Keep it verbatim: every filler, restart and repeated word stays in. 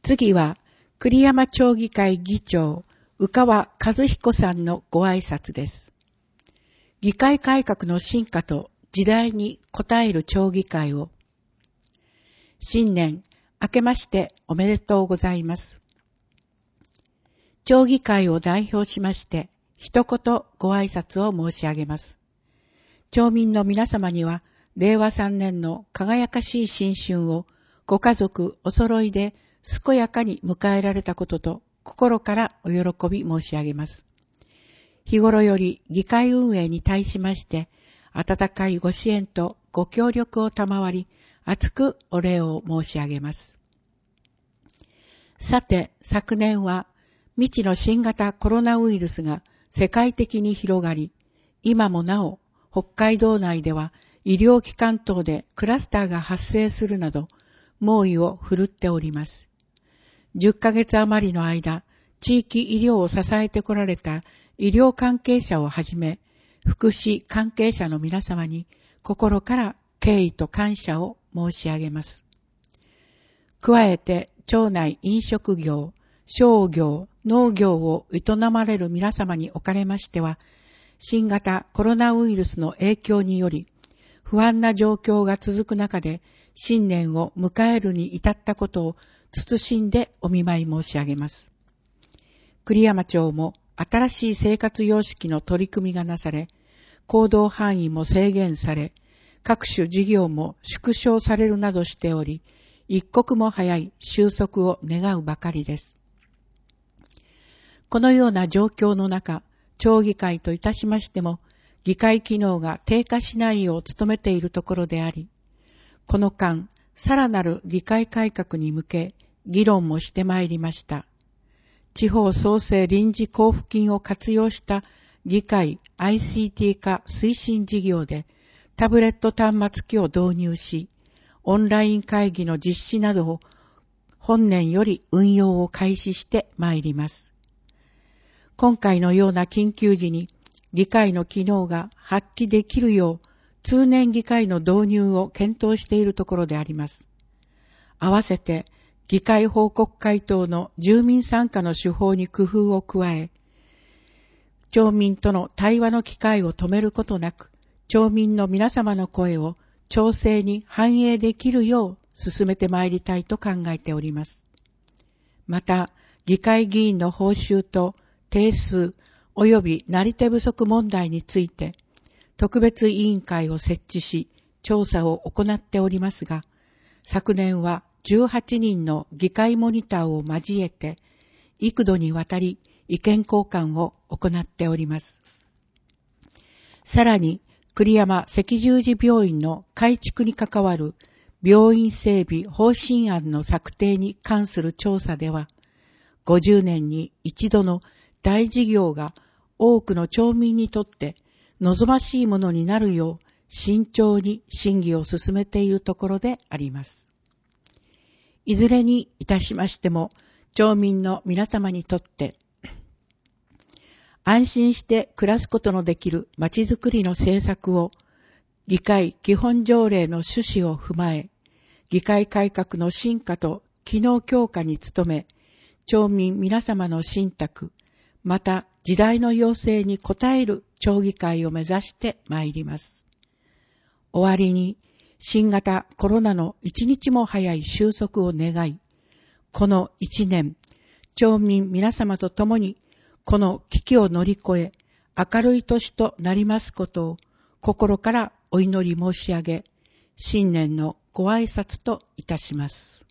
次は、栗山町議会議長、宇川和彦さんのご挨拶です。議会改革の進化と時代に応える町議会を、新年明けましておめでとうございます。町議会を代表しまして、一言ご挨拶を申し上げます。町民の皆様には、れいわさんねんの輝かしい新春をご家族お揃いで健やかに迎えられたことと心からお喜び申し上げます。日頃より議会運営に対しまして、温かいご支援とご協力を賜り、厚くお礼を申し上げます。さて、昨年は未知の新型コロナウイルスが世界的に広がり、今もなお北海道内では医療機関等でクラスターが発生するなど猛威を振るっております。じゅっかげつ余りの間、地域医療を支えてこられた医療関係者をはじめ、福祉関係者の皆様に心から敬意と感謝を申し上げます。加えて、町内飲食業、商業、農業を営まれる皆様におかれましては、新型コロナウイルスの影響により、不安な状況が続く中で、新年を迎えるに至ったことを謹んでお見舞い申し上げます。栗山町も新しい生活様式の取り組みがなされ、行動範囲も制限され、各種事業も縮小されるなどしており、一刻も早い収束を願うばかりです。このような状況の中、町議会といたしましても、議会機能が低下しないよう努めているところであり、この間、さらなる議会改革に向け、議論もしてまいりました。地方創生臨時交付金を活用した議会 アイシーティー 化推進事業で、タブレット端末機を導入し、オンライン会議の実施などを本年より運用を開始してまいります。今回のような緊急時に議会の機能が発揮できるよう通年議会の導入を検討しているところであります。合わせて議会報告会等の住民参加の手法に工夫を加え、町民との対話の機会を止めることなく、町民の皆様の声を町政に反映できるよう進めてまいりたいと考えております。また、議会議員の報酬と定数及びなり手不足問題について、特別委員会を設置し、調査を行っておりますが、昨年はじゅうはちにんの議会モニターを交えて、幾度にわたり意見交換を行っております。さらに、栗山赤十字病院の改築に関わる病院整備方針案の策定に関する調査では、ごじゅうねんに一度の大事業が多くの町民にとって望ましいものになるよう慎重に審議を進めているところであります。いずれにいたしましても、町民の皆様にとって安心して暮らすことのできるまちづくりの政策を議会基本条例の趣旨を踏まえ、議会改革の進化と機能強化に努め、町民皆様の信託、また時代の要請に応える町議会を目指してまいります。終わりに新型コロナの一日も早い収束を願い、この一年、町民皆様と共にこの危機を乗り越え、明るい年となりますことを心からお祈り申し上げ、新年のご挨拶といたします。